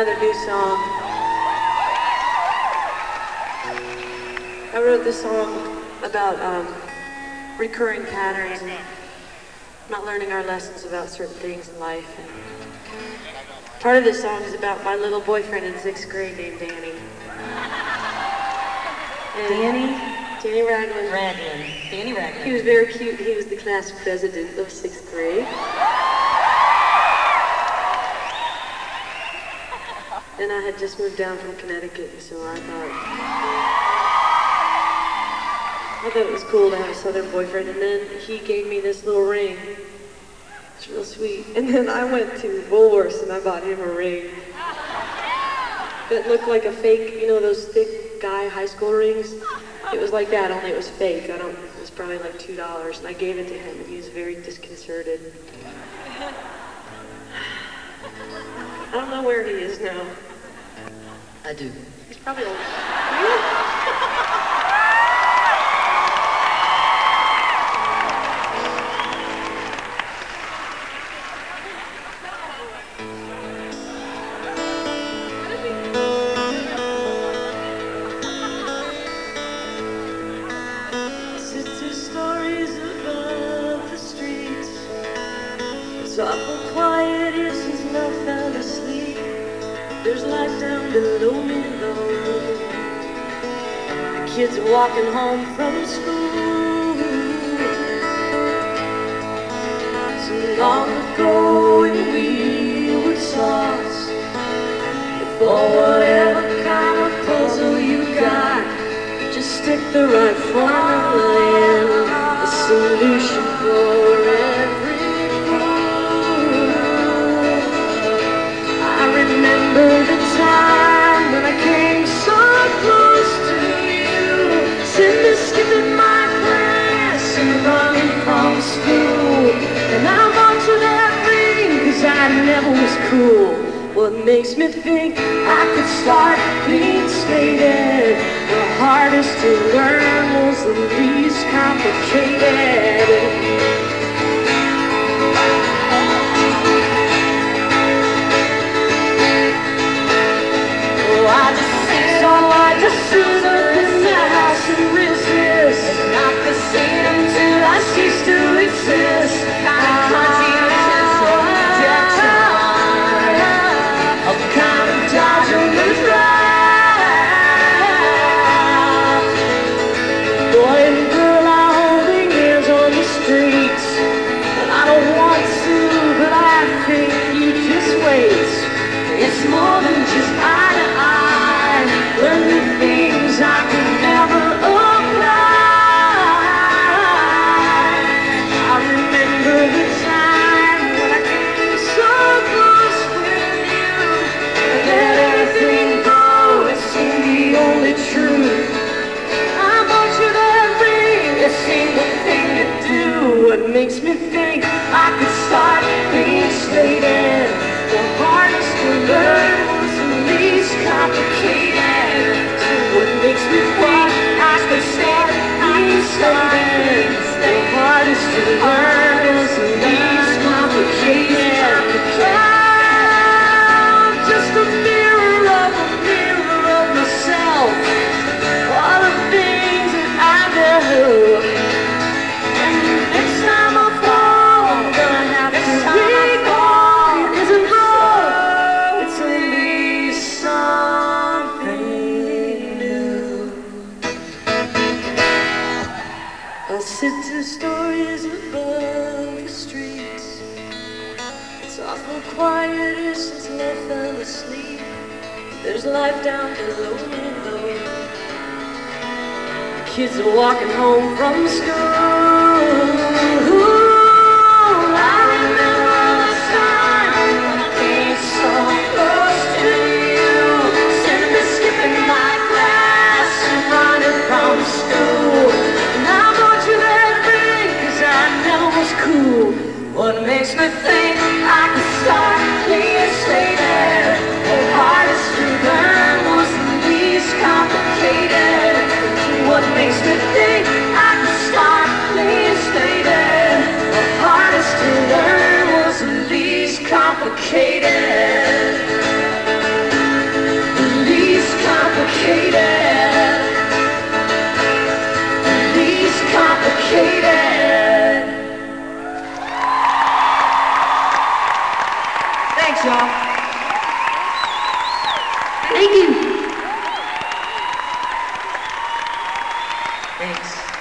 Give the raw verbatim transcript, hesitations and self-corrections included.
another new song. I wrote this song about um, recurring patterns and not learning our lessons about certain things in life. And part of this song is about my little boyfriend in sixth grade named Danny. And Danny? Danny Ragland. Ragland. Danny Ragland. He was very cute. He was the class president of sixth grade. And I had just moved down from Connecticut, and so I thought, I thought it was cool to have a southern boyfriend. And then he gave me this little ring. It's real sweet. And then I went to Woolworths and I bought him a ring that looked like a fake, you know, those thick guy high school rings. It was like that, only it was fake. I don't. It was probably like two dollars, and I gave it to him, and he was very disconcerted. I don't know where he is now. I do. He's probably old. Sister stories above the streets. It's awful quiet here since love fell asleep. There's life down below me though. The kids are walking home from school. So long ago when we were sauce, for whatever kind of puzzle you got, just stick the right formula in, the solution for every I remember the time when I came so close to you, sitting skipping my class and running from school. And I bought you that ring cause I never was cool. What makes me think I could start being stated? The hardest to learn was the least complicated. I just so I just sit up in the house and resist, and not the scene until I cease to exist. Kind of conscientious or rejection, a kind of dodge on the drive. Boy and girl are holding hands on the streets, and I don't want to, but I think you just wait. It's more than just eye to eye, learning things I could never apply. I remember the time when I came so close with you, and let everything go, it seemed the only truth. I bought you that ring, it seemed the thing to do. What makes me think I could start being stated? The hardest to learn was the least complicated. So what makes me think I could start being stated? The hardest to learn was the least complicated. I'm just a mirror of a mirror of myself. All the things that I do. And next time I fall, I'm gonna have to recall. Isn't wrong. It's only something new. I'll sit to stories above the streets. It's awful quiet here since love fell asleep. There's life down below me though. Kids are walking home from school. I remember the time when I came so close to you, sitting and skipping my class and running from school. And I bought you that ring cause I never was cool. What makes me think I could start being stated? The hardest to learn was the least complicated. What makes me think I could start being stated? Thanks.